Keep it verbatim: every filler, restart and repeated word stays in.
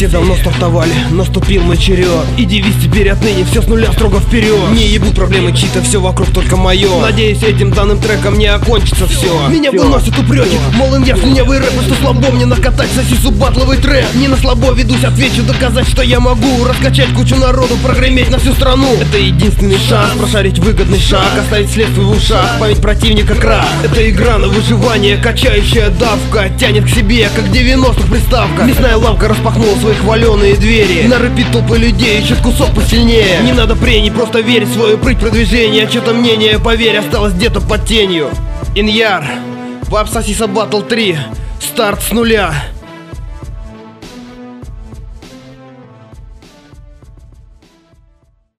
все давно стартовали, наступил мой черед. И девиз теперь отныне все с нуля строго вперед. Не ебут проблемы чьи-то, все вокруг только мое. Надеюсь, этим данным треком не окончится все. Меня Всё. выносят упреки, мол, им я слюнявый рэп, и что слабо мне накатать сосису батловый трек. Не на слабо ведусь, отвечу, доказать, что я могу раскачать кучу народу, прогреметь на всю страну. Это единственный шанс, прошарить выгодный шаг, оставить следствие в ушах, память противника крах. Это игра на выживание, качающая давка, тянет к себе, как девяностых приставка. Мясная лавка распахнула свои хваленые двери, на рэпит толпы людей, ищет кусок посильнее. Не надо прений, просто верь в свою прыть продвижения. Чье-то мнение, поверь, осталось где-то под тенью. Иньяр, Вапсасиса Батл три, старт с нуля.